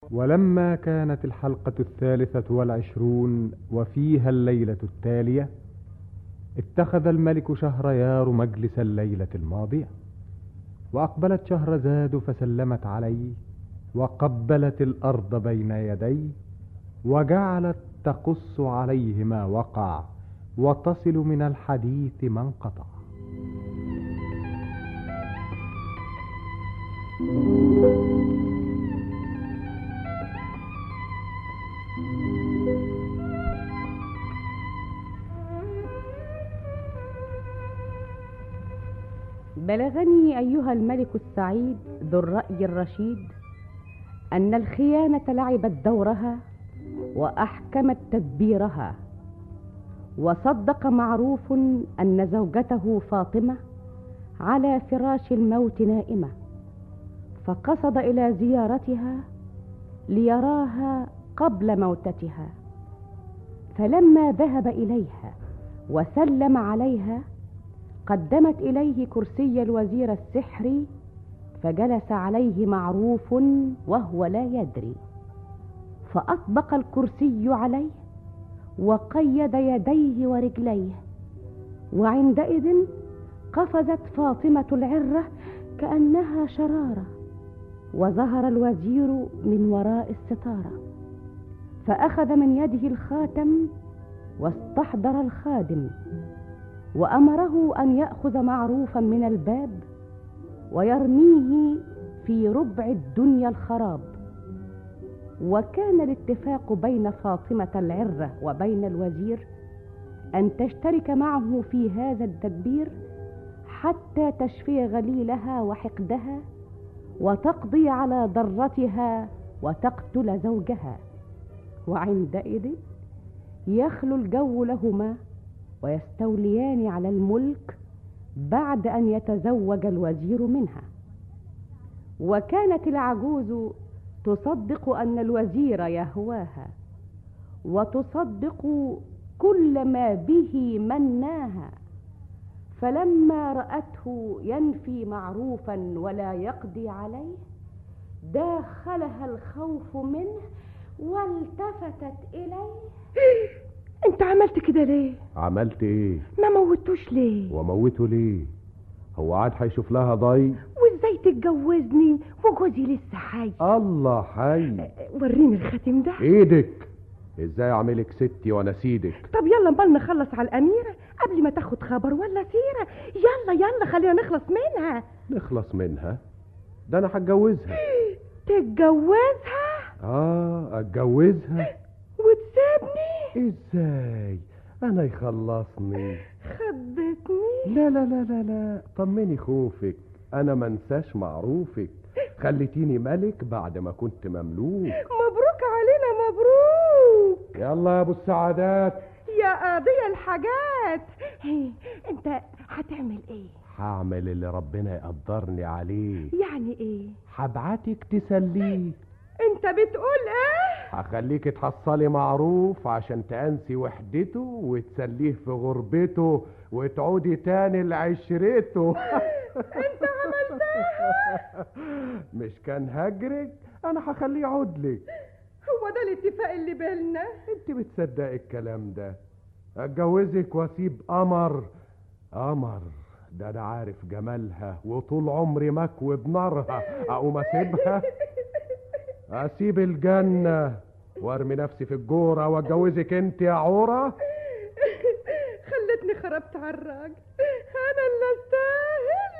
ولما كانت الحلقة 23 وفيها الليلة التالية، اتخذ الملك شهريار مجلس الليلة الماضية، وأقبلت شهرزاد فسلمت عليه وقبلت الأرض بين يديه، وجعلت تقص عليه ما وقع وتصل من الحديث ما انقطع. بلغني أيها الملك السعيد ذو الرأي الرشيد أن الخيانة لعبت دورها وأحكمت تدبيرها، وصدق معروف أن زوجته فاطمة على فراش الموت نائمة، فقصد إلى زيارتها ليراها قبل موتتها. فلما ذهب إليها وسلم عليها قدمت إليه كرسي الوزير السحري، فجلس عليه معروف وهو لا يدري، فأطبق الكرسي عليه وقيد يديه ورجليه، وعندئذ قفزت فاطمة العرة كأنها شرارة، وظهر الوزير من وراء الستارة، فأخذ من يده الخاتم واستحضر الخادم، وأمره أن يأخذ معروفا من الباب ويرميه في ربع الدنيا الخراب. وكان الاتفاق بين فاطمة العرة وبين الوزير أن تشترك معه في هذا التدبير حتى تشفي غليلها وحقدها، وتقضي على ضرتها وتقتل زوجها، وعندئذ يخلو الجو لهما ويستوليان على الملك بعد أن يتزوج الوزير منها. وكانت العجوز تصدق أن الوزير يهواها، وتصدق كل ما به مناها، فلما رأته ينفي معروفا ولا يقضي عليه داخلها الخوف منه والتفتت إليه. انت عملت كده ليه؟ عملت ايه؟ ما موتوش ليه؟ وموته ليه؟ هو عاد هيشوف لها ضي؟ وازاي تتجوزني وجوزي لسه حي؟ الله حي. وريني الخاتم ده. ايدك ازاي اعملك ستي وانا سيدك؟ طب يلا بال نخلص على الأميرة قبل ما تاخد خبر ولا سيرة. يلا يلا خلينا نخلص منها. نخلص منها؟ ده انا هتجوزها. تتجوزها؟ اتجوزها وتسيبني؟ ازاي انا يخلصني؟ خدتني؟ لا لا لا لا لا، طمني خوفك، انا منساش معروفك، خليتيني ملك بعد ما كنت مملوك. مبروك علينا مبروك. يلا يا ابو السعادات. يا قاضي الحاجات. انت هتعمل ايه؟ هعمل اللي ربنا يقدرني عليه. يعني ايه؟ هبعتك تسليه. انت بتقول ايه؟ هخليك تحصلي معروف عشان تأنسي وحدته وتسليه في غربته وتعودي تاني لعشرته. انت عملتها. مش كان هجرك؟ انا هخليه يعودلك. هو ده الاتفاق اللي بيننا؟ انت بتصدقي الكلام ده؟ اتجوزك واسيب قمر؟ قمر ده انا عارف جمالها وطول عمري مكوي بنارها، اقوم اسيبها؟ اسيب الجنة وارمي نفسي في الجورة واتجوزك انت يا عورة؟ خلتني خربت على الراجل، انا اللي استاهل.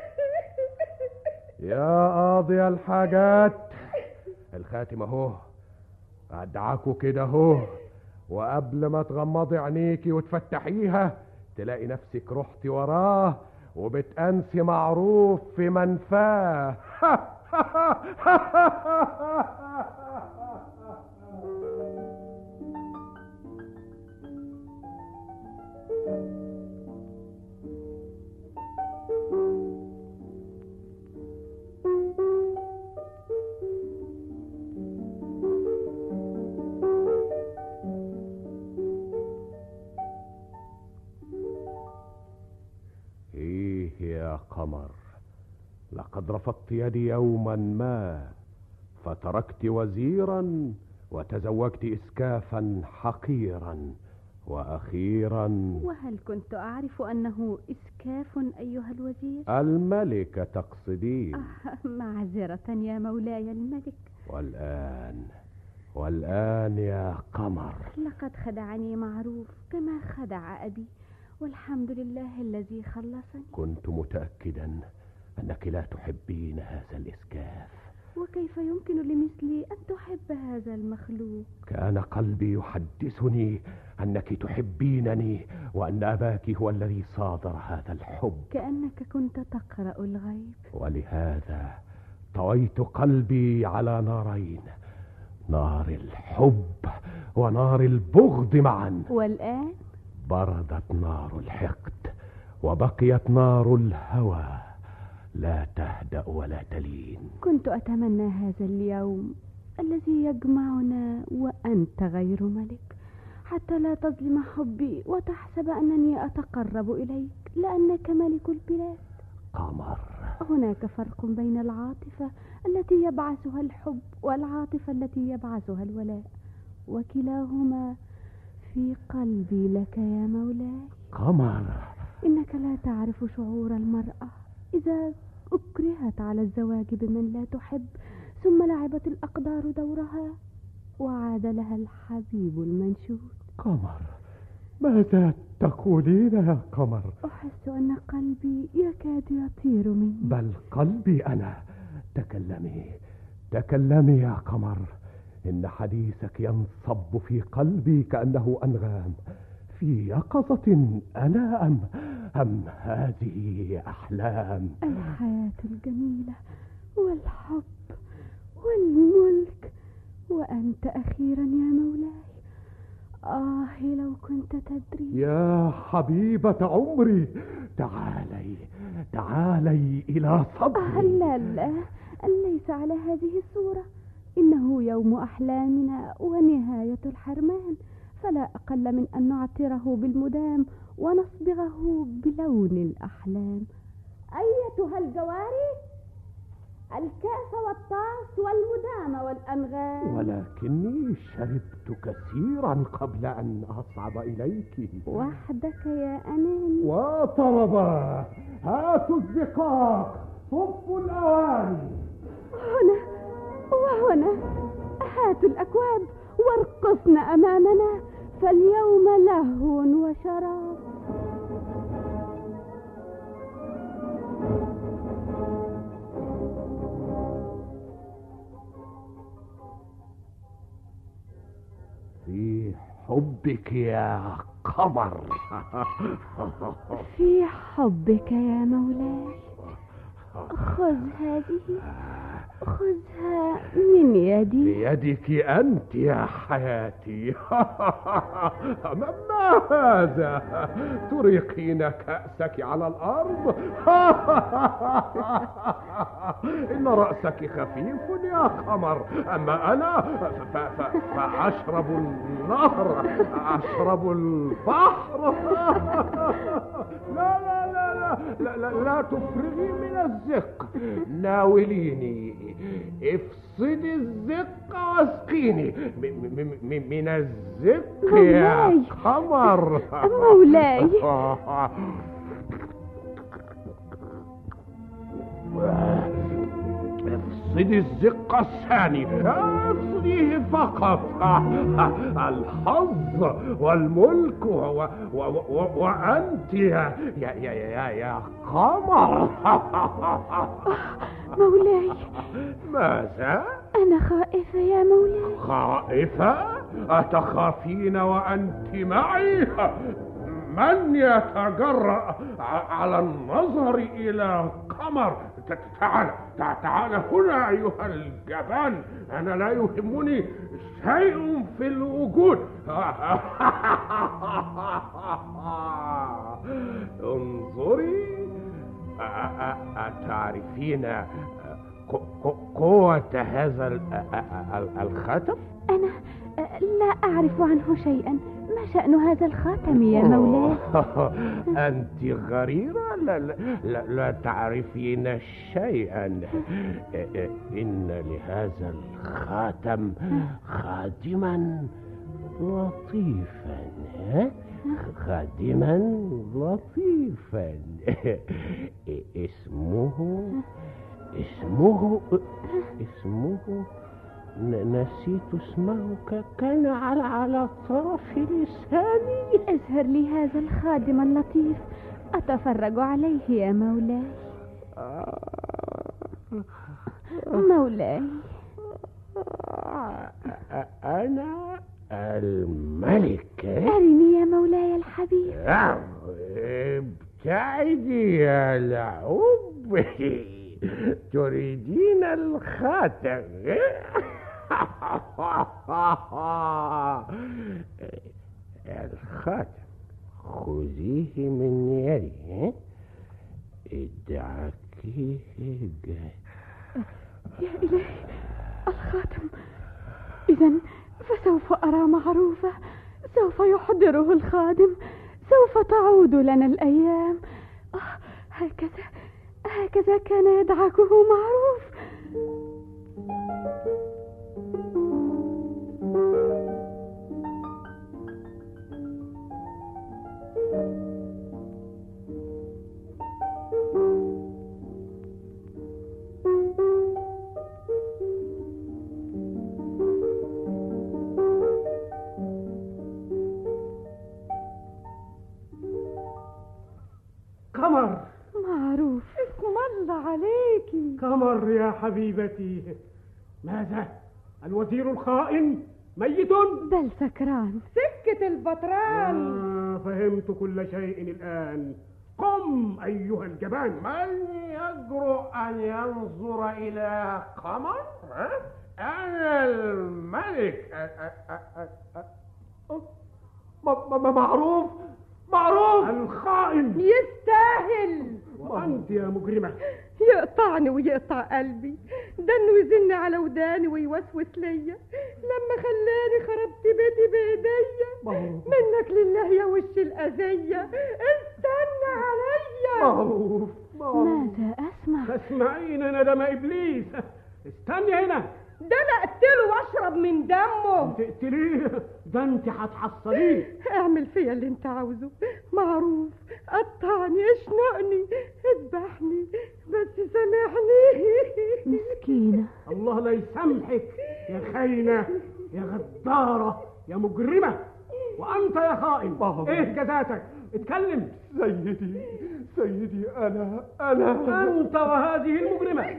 يا قاضي الحاجات، الخاتم اهو، ادعاكوا كده اهو، وقبل ما تغمضي عينيكي وتفتحيها تلاقي نفسك رحتي وراه وبتأنسي معروف في منفاه. ايه يا قمر، لقد رفضت يدي يوما ما فتركت وزيرا وتزوجت إسكافا حقيرا، وأخيرا. وهل كنت أعرف أنه إسكاف أيها الوزير؟ الملكة تقصدين؟ معذرة يا مولاي الملك. والآن يا قمر، لقد خدعني معروف كما خدع أبي، والحمد لله الذي خلصني. كنت متأكدا أنك لا تحبين هذا الإسكاف. وكيف يمكن لمثلي أن تحب هذا المخلوق؟ كان قلبي يحدثني أنك تحبينني، وأن أباك هو الذي صادر هذا الحب. كأنك كنت تقرأ الغيب. ولهذا طويت قلبي على نارين، نار الحب ونار البغض معا. والآن بردت نار الحقد وبقيت نار الهوى لا تهدأ ولا تلين. كنت أتمنى هذا اليوم الذي يجمعنا وأنت غير ملك، حتى لا تظلم حبي وتحسب أنني أتقرب إليك لأنك ملك البلاد. قمر، هناك فرق بين العاطفة التي يبعثها الحب والعاطفة التي يبعثها الولاء، وكلاهما في قلبي لك يا مولاي. قمر، إنك لا تعرف شعور المرأة إذا أكرهت على الزواج بمن لا تحب، ثم لعبت الأقدار دورها وعاد لها الحبيب المنشود. قمر، ماذا تقولين يا قمر؟ أحس أن قلبي يكاد يطير مني. بل قلبي أنا. تكلمي يا قمر. إن حديثك ينصب في قلبي كأنه أنغام. في يقظة أنا أم هذه أحلام؟ الحياة الجميلة والحب والملك، وأنت أخيرا يا مولاي. لو كنت تدري. يا حبيبة عمري، تعالي إلى صدري. لا، ليس على هذه الصورة. إنه يوم أحلامنا ونهاية الحرمان، فلا أقل من أن نعطره بالمدام ونصبغه بلون الأحلام. أيتها الجواري، الكاس والطاس والمدام والأنغام. ولكني شربت كثيرا قبل أن أصعد إليك. وحدك يا أناني. وطربا، هاتوا الزقاق، صفوا الأواني. وهنا هاتوا الأكواب وارقصن أمامنا، فاليوم لهو وشراب. في حبك يا قمر. في حبك يا مولاي. خذ هذه، خذها من يدي. بيدك أنت يا حياتي. ما هذا؟ تريقين كأسك على الأرض. إن رأسك خفيف يا قمر، أما أنا فأشرب النهر، أشرب البحر. لا لا لا لا لا, لا, لا تفرغي من الزق. ناوليني، افصدي الزق واسقيني من الزق يا قمر. مولاي. افصدي الزق الثاني، افصديه فقط. الحظ والملك وأنت يا قمر. مولاي. ماذا؟ أنا خائفة يا مولاي. خائفة؟ أتخافين وأنت معي؟ من يتجرأ على النظر إلى قمر؟ تعال هنا أيها الجبان، أنا لا يهمني شيء في الوجود. انظري، أتعرفين قوة هذا الخاتم؟ أنا لا أعرف عنه شيئا، ما شأن هذا الخاتم يا مولاي؟ أنت غريرة، لا تعرفين شيئا. إن لهذا الخاتم خادما لطيفا، خادما لطيفا. اسمه نسيت اسمه، كان على طرف لساني. اظهر لي هذا الخادم اللطيف أتفرج عليه يا مولاي. مولاي، أنا الملك. أرني يا مولاي الحبيب. ابتعدي يا لعوب، تريدين الخاتم؟ الخاتم خذيه من يدي، ادعكيه يا إلهي، الخاتم! إذن فسوف أرى معروفة، سوف يحضره الخادم، سوف تعود لنا الأيام. هكذا كان يدعكه معروف. قمر، معروف. اسم الله عليكي. قمر يا حبيبتي، ماذا؟ الوزير الخائن ميت؟ بل سكران. سكة البطران. فهمت كل شيء الآن. قم أيها الجبان. من يجرؤ أن ينظر إلى قمر؟ أنا الملك. معروف الخائن. يستاهل. وأنت يا مجرمة. يقطعني ويقطع قلبي، ده انه يزن على وداني ويوسوس ليا لما خلاني خربت بيتي بايديا. منك لله يا وش الأذية، استنى عليا. معروف. ماذا أسمع؟ تسمعين ندم إبليس. استني هنا. ده انا اقتله واشرب من دمه. تقتليه؟ ده انت هتحصليه. اعمل فيا اللي انت عاوزه. معروف، قطعني، اشنقني، اذبحني، بس سامحني. مسكينة. الله لا يسامحك يا خاينة، يا غدارة، يا مجرمة. وأنت يا خائن، إيه جزاتك؟ اتكلم. سيدي، أنا أنت وهذه المجرمة.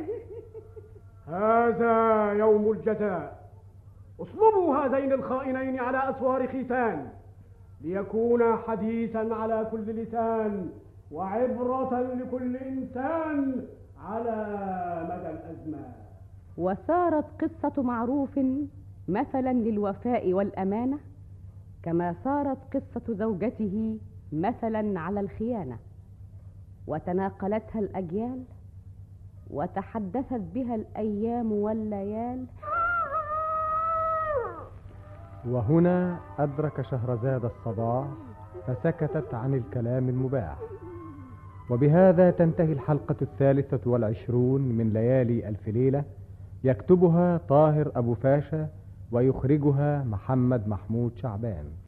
هذا يوم الجزاء. اصلبوا هذين الخائنين على أسوار ختان، ليكون حديثا على كل لسان وعبرة لكل إنسان على مدى الأزمان. وصارت قصة معروف مثلا للوفاء والأمانة، كما صارت قصة زوجته مثلا على الخيانة، وتناقلتها الأجيال وتحدثت بها الأيام والليال. وهنا أدرك شهرزاد الصباح فسكتت عن الكلام المباح. وبهذا تنتهي الحلقة 23 من ليالي ألف ليلة، يكتبها طاهر أبو فاشا ويخرجها محمد محمود شعبان.